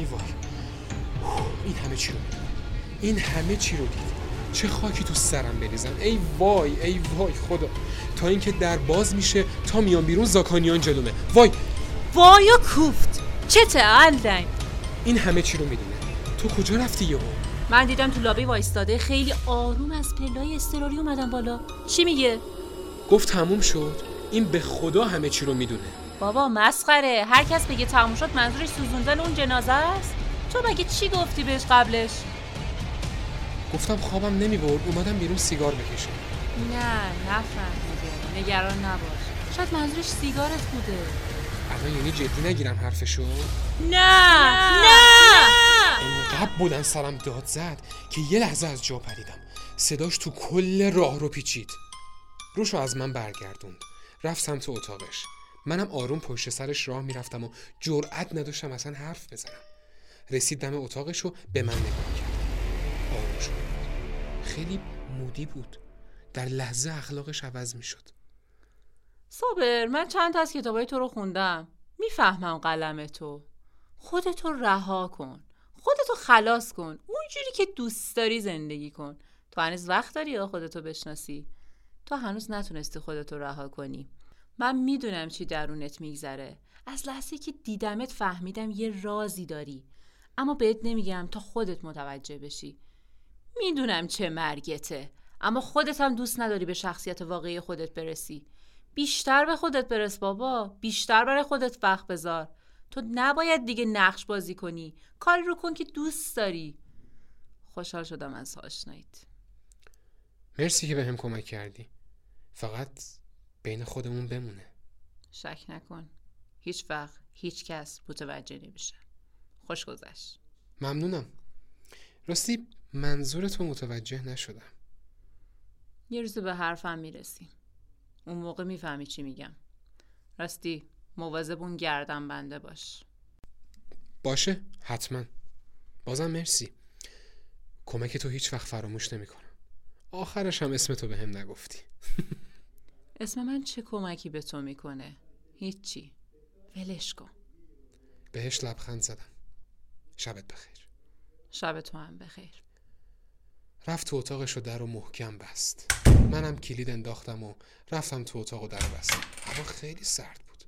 S1: این همه چی رو میدونه. این همه چی رو دید. چه خاکی تو سرم بریزن. ای وای خدا. تا اینکه در باز میشه تا میام بیرون زاکانیان جلومه. وای
S8: کوفت. چته الدنگ؟
S1: این همه چی رو میدونه. تو کجا رفتی یهو؟
S8: من دیدم تو لابی وایستاده خیلی آروم از پله‌های اضطراری اومدم بالا. چی میگه؟
S1: گفت تموم شد. این به خدا همه چی رو میدونه.
S8: بابا مسخره. هر کس بگه تموم شد منظورش سوزوندن اون جنازه است. تو مگه چی گفتی بهش قبلش؟
S1: گفتم خوابم نمیبرد اومدم بیرون سیگار بکشم.
S8: نفهمیده. نگران نباش. شاید منظورش سیگارت بوده.
S1: الان یعنی جدی نگیرم حرفشو؟
S8: نه.
S1: اینقدر بلند سرم داد زد که یه لحظه از جا پریدم. صداش تو کل راه رو پیچید. روشو از من برگردوند. رفت سمت اتاقش. منم آروم پشت سرش راه میرفتم و جرئت نداشتم اصلا حرف بزنم. رسید دم اتاقش و به من نگاه کرد. آروم شد. خیلی مودی بود. در لحظه اخلاقش عوض میشد.
S8: صابر، من چند تا از کتابای تو رو خوندم. میفهمم قلم تو. خودتو رها کن. خودتو خلاص کن. اونجوری که دوست داری زندگی کن. تو هنوز وقت داری یا خودتو بشناسی؟ تو هنوز نتونستی خودتو رها کنی. من میدونم چی درونت میگذره. از لحظه که دیدمت فهمیدم یه رازی داری. اما بهت نمیگم تا خودت متوجه بشی. میدونم چه مرگته. اما خودت هم دوست نداری به شخصیت واقعی خودت برسی. بیشتر به خودت برس بابا. بیشتر برای خودت وقت بذار. تو نباید دیگه نقش بازی کنی. کاری رو کن که دوست داری. خوشحال شدم از آشناییت.
S1: مرسی که بهم کمک کردی. فقط بین خودمون بمونه.
S8: شک نکن. هیچ وقت هیچ کس متوجه نمیشه. خوش گذشت.
S1: ممنونم. راستی منظورتو متوجه نشدم.
S8: یه روز به حرفم میرسیم. اون موقع میفهمی چی میگم. راستی مواظب اون گردنبنده باش.
S1: باشه حتما. بازم مرسی. کمک تو هیچ وقت فراموش نمیکنم. آخرش هم اسم تو بهم نگفتی.
S8: اسم من چه کمکی به تو میکنه؟ هیچی. ولش کن.
S1: بهش لبخند زدم. شبت بخیر.
S8: شب تو هم بخیر.
S1: رفت تو اتاقش و در رو محکم بست. منم کلید انداختم و رفتم تو اتاق و در رو بستم. هوا خیلی سرد بود.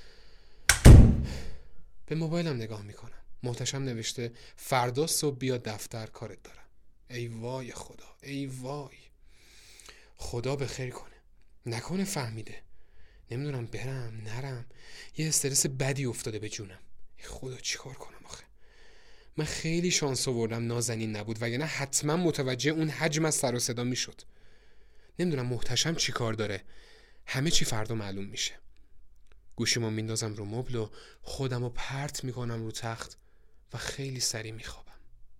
S1: به موبایلم نگاه میکنم. محتشم نوشته فردا صبح بیا دفتر کارت دارم. ای وای خدا، ای وای. خدا به خیر کنه. نکنه فهمیده. نمیدونم برم نرم. یه استرس بدی افتاده به جونم. ای خدا چیکار کنم آخه؟ من خیلی شانس آوردم نازنین نبود وگرنه حتما متوجه اون حجم از سر و صدا میشد. نمیدونم محتشم چی کار داره. همه چی فردا معلوم میشه. گوشیمو میندازم رو مبل و خودمو پرت میکنم رو تخت و خیلی سریع میخوابم.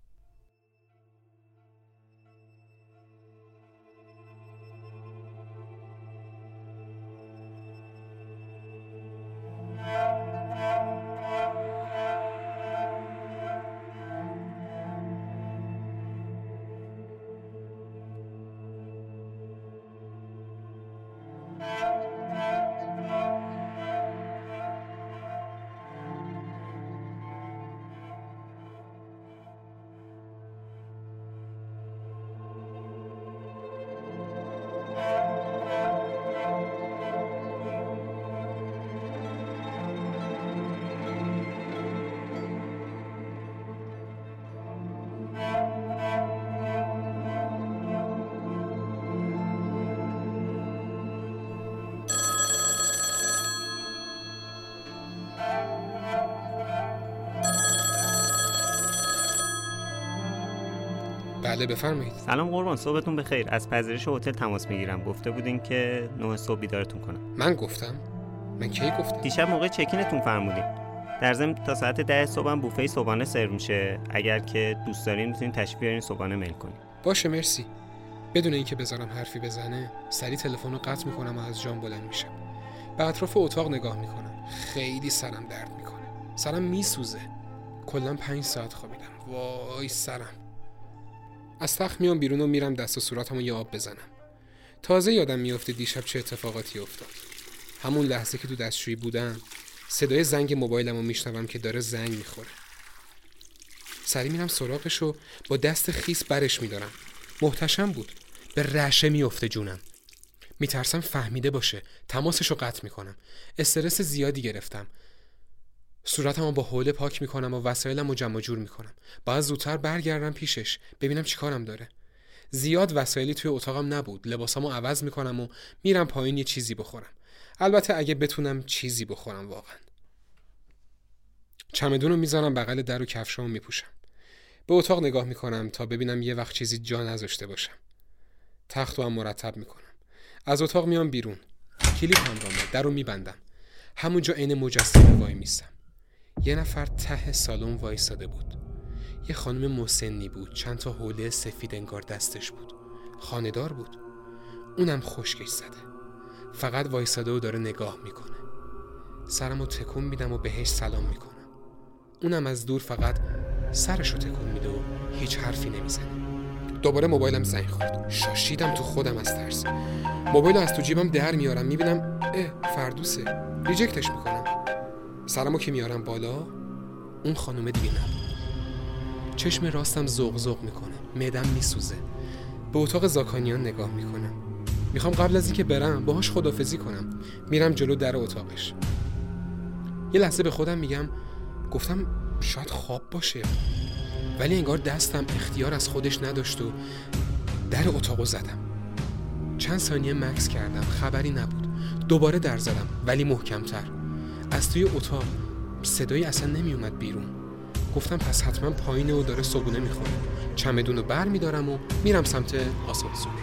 S1: بله بفرمایید.
S7: سلام قربان، صبحتون بخیر. از پذیرش هتل تماس میگیرم. گفته بودین که 9 صبح بیدارتون کنم.
S1: من گفتم؟ من کی گفتم؟
S7: دیشب موقع چکینتون فرمودین. در ضمن تا ساعت 10 صبح هم بوفه صبحانه سرو میشه. اگر که دوست دارین میتونین تشریف بیارین صبحانه میل کنین.
S1: باشه مرسی. بدون اینکه بذارم حرفی بزنه سری تلفن رو قطع میکنم و از جام بلند میشم. به اطراف اتاق نگاه میکنم. خیلی سرم درد میکنه. سرم میسوزه. کلا 5 ساعت خوابیدم. وای سرم. از تخت میام بیرون و میرم دست و صورتمو یه آب بزنم. تازه یادم میفته دیشب چه اتفاقاتی افتاد. همون لحظه که تو دستشویی بودم صدای زنگ موبایلمو میشنوم که داره زنگ میخوره. سریع میرم سراغش و با دست خیس برش میدارم. محتشم بود. به رعشه میفته جونم. میترسم فهمیده باشه. تماسشو قطع میکنم. استرس زیادی گرفتم. صورتمو با حوله پاک میکنم و وسایلمو جمع جور میکنم. باید زودتر برگردم پیشش ببینم چی کارم داره. زیاد وسایلی توی اتاقم نبود. لباسامو عوض میکنم و میرم پایین یه چیزی بخورم. البته اگه بتونم چیزی بخورم واقعا. چمدونو میذارم بغل در و کفشامو میپوشم. به اتاق نگاه میکنم تا ببینم یه وقت چیزی جا نذاشته باشم. تختو هم مرتب میکنم. از اتاق میام بیرون. کلیپ همراهمه. درو میبندم. همونجا عین مجسمه وای میستم. یه نفر ته سالن وایساده بود. یه خانم مسنی بود. چند تا حوله سفید انگار دستش بود. خانه‌دار بود. اونم خشکش زده. فقط وایساده و داره نگاه میکنه. سرمو تکون میدم و بهش سلام میکنم. اونم از دور فقط سرشو تکون میده و هیچ حرفی نمیزنه. دوباره موبایلم زنگ خورد. شاشیدم تو خودم از ترس. موبایلو از تو جیبم در میارم میبینم فردوسه. ریجکتش میکنم. سرمو که میارم بالا اون خانومه دیگه نبود. چشم راستم زوق زوق میکنه. معدم میسوزه. به اتاق زاکانیان نگاه میکنم. میخوام قبل از اینکه برم باهاش خداحافظی کنم. میرم جلو در اتاقش. یه لحظه به خودم میگم گفتم شاید خواب باشه، ولی انگار دستم اختیار از خودش نداشت و در اتاقو زدم. چند ثانیه مکث کردم. خبری نبود. دوباره در زدم ولی محکمتر. از توی اتاق صدایی اصلا نمی اومد بیرون. گفتم پس حتما پایینه و داره صبحونه میخوره. چمدونو بر میدارم و میرم سمت آسانسور.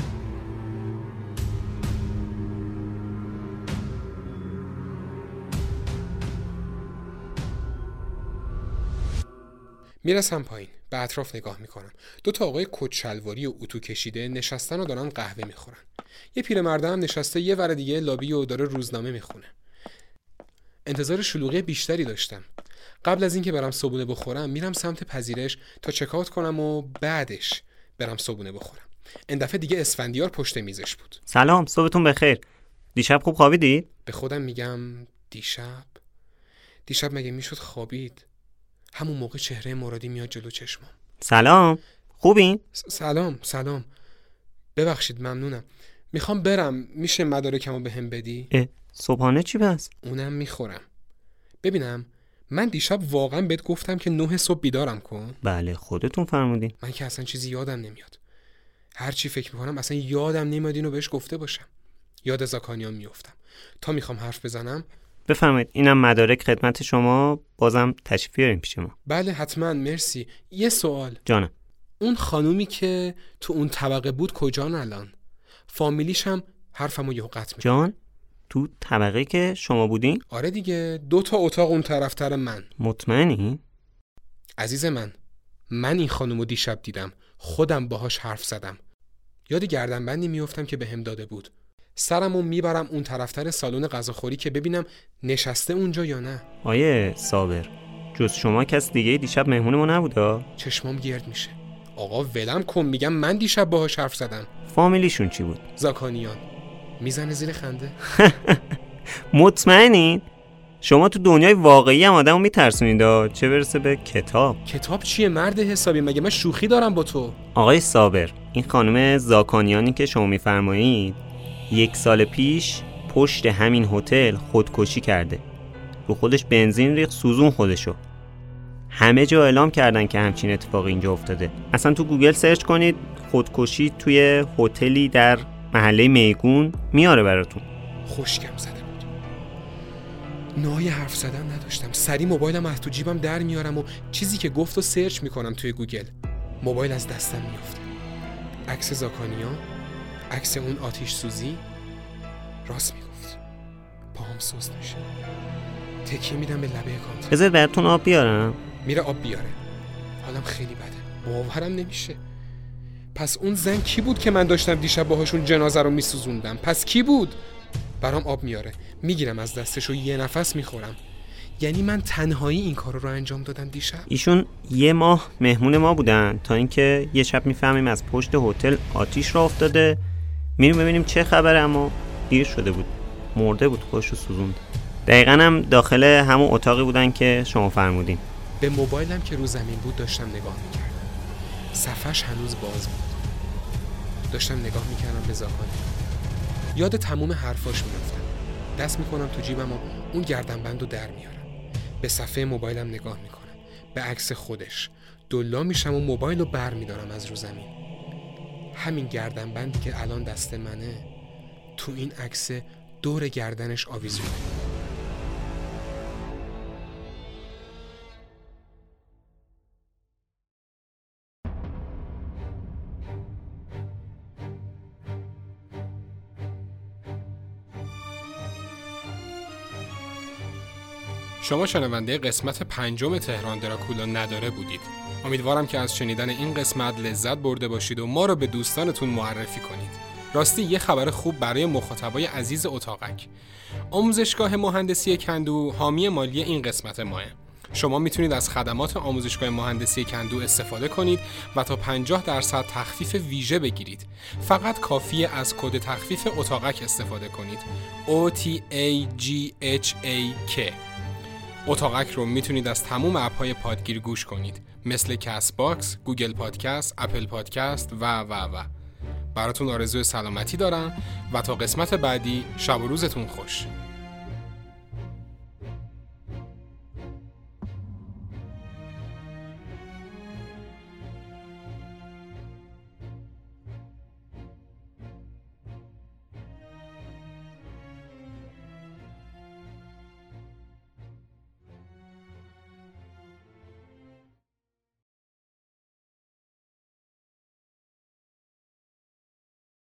S1: میرسم پایین. به اطراف نگاه میکنم. 2 تا آقای کت شلواری و اتو کشیده نشستن و دارن قهوه میخورن. یه پیرمرد هم نشسته یه ور دیگه لابی و داره روزنامه میخونه. انتظار شلوغی بیشتری داشتم. قبل از اینکه برم صبحونه بخورم میرم سمت پذیرش تا چکاوت کنم و بعدش برم صبحونه بخورم. این دفعه دیگه اسفندیار پشت میزش بود.
S7: سلام، صبحتون بخیر. دیشب خوب خوابیدید؟
S1: به خودم میگم دیشب مگه میشد خوابید؟ همون موقع چهره مرادی میاد جلو چشمم.
S7: سلام، خوبین؟
S1: سلام. ببخشید، ممنونم. میخوام برم، میشه مدارکمو بهم بدی؟
S7: صبحانه چی بس؟
S1: اونم میخورم. ببینم، من دیشب واقعا بهت گفتم که 9 صبح بیدارم کن.
S7: بله خودتون فرمودین.
S1: من که اصلا چیزی یادم نمیاد. هر چی فکر میکنم اصلا یادم نمیاد اینو بهش گفته باشم. یاد زاکانیان میافتم. تا میخوام حرف بزنم.
S7: بفرمایید، اینم مدارک خدمت شما. بازم تشریف بیارین پیش ما.
S1: بله حتما، مرسی. یه سوال.
S7: جانم.
S1: اون خانومی که تو اون طبقه بود کجان الان؟ فامیلیش هم حرفمو یهو قطع میکنه.
S7: جان؟ تو طبقه که شما بودین؟
S1: آره دیگه، 2 اتاق اون طرفتر من.
S7: مطمئنی؟
S1: عزیز من این خانومو دیشب دیدم، خودم باهاش حرف زدم. یاد گردنبندی میافتم که بهم داده بود. سرمو میبرم اون طرفتر سالن غذاخوری که ببینم نشسته اونجا یا نه.
S7: آیه صابر، جز شما کس دیگه دیشب مهمون ما نبوده؟
S1: چشمام گرد میشه. آقا ولم کن، میگم من دیشب باهاش حرف زدم.
S7: فامیلیشون چی بود؟
S1: زاکانیان. میزنه زیر خنده.
S7: مطمئنین؟ شما تو دنیای واقعی هم آدمو میترسونید، چه برسه به کتاب.
S1: کتاب چیه مرد حسابی؟ مگه من شوخی دارم با تو؟
S7: آقای صابر، این خانم زاکانیانی که شما میفرمایید 1 سال پیش پشت همین هتل خودکشی کرده. رو خودش بنزین ریخت، سوزون خودشو. همه جا اعلام کردن که همچین اتفاقی اینجا افتاده. اصلا تو گوگل سرچ کنید خودکشی توی هتلی در محله میگون میاره براتون.
S1: خوشگم زده بود. نای حرف زدن نداشتم. سری موبایلم از تو جیبم در میارم و چیزی که گفت و سرچ میکنم توی گوگل. موبایل از دستم میافته. عکس زاکانیان، عکس اون آتش سوزی. راست میگفت. پاهم سست میشه. تکیه میدم به لبه کانتر.
S7: بذار براتون آب بیارم.
S1: میره آب بیاره. حالم خیلی بده. باورم نمیشه. پس اون زن کی بود که من داشتم دیشب باهاشون جنازه رو میسوزوندم؟ پس کی بود؟ برام آب میاره. میگیرم از دستش و یه نفس میخورم. یعنی من تنهایی این کارو رو انجام دادم دیشب؟
S7: ایشون 1 ماه مهمون ما بودن تا اینکه یه شب میفهمیم از پشت هتل آتیش را افتاده. میریم ببینیم چه خبره، اما دیر شده بود. مرده بود، خودش رو سوزوند. دقیقاً هم داخل همون اتاقی بودن که شما فرمودین.
S1: به موبایلم که رو زمین بود داشتم نگاه میکردم. صفحش هنوز باز بود. داشتم نگاه میکردم به زاکانیان. یاد تموم حرفاش میافتم. دست میکنم تو جیبم و اون گردنبند رو در میارم. به صفحه موبایلم نگاه میکنم. به عکس خودش. دلا میشم و موبایل رو بر میدارم از رو زمین. همین گردنبندی که الان دست منه تو این عکس دور گردنش آویزونه. شما شنونده قسمت 5 تهران دراکولا نداره بودید. امیدوارم که از شنیدن این قسمت لذت برده باشید و ما رو به دوستانتون معرفی کنید. راستی یه خبر خوب برای مخاطبای عزیز اتاقک. آموزشگاه مهندسی کندو حامی مالی این قسمت ماه. شما میتونید از خدمات آموزشگاه مهندسی کندو استفاده کنید و تا 50% تخفیف ویژه بگیرید. فقط کافیه از کد تخفیف اتاقک استفاده کنید. OTAGHAK. اتاقک رو میتونید از تموم اپ‌های پادگیر گوش کنید، مثل کست باکس، گوگل پادکست، اپل پادکست و. براتون آرزوی سلامتی دارم و تا قسمت بعدی شب و روزتون خوش.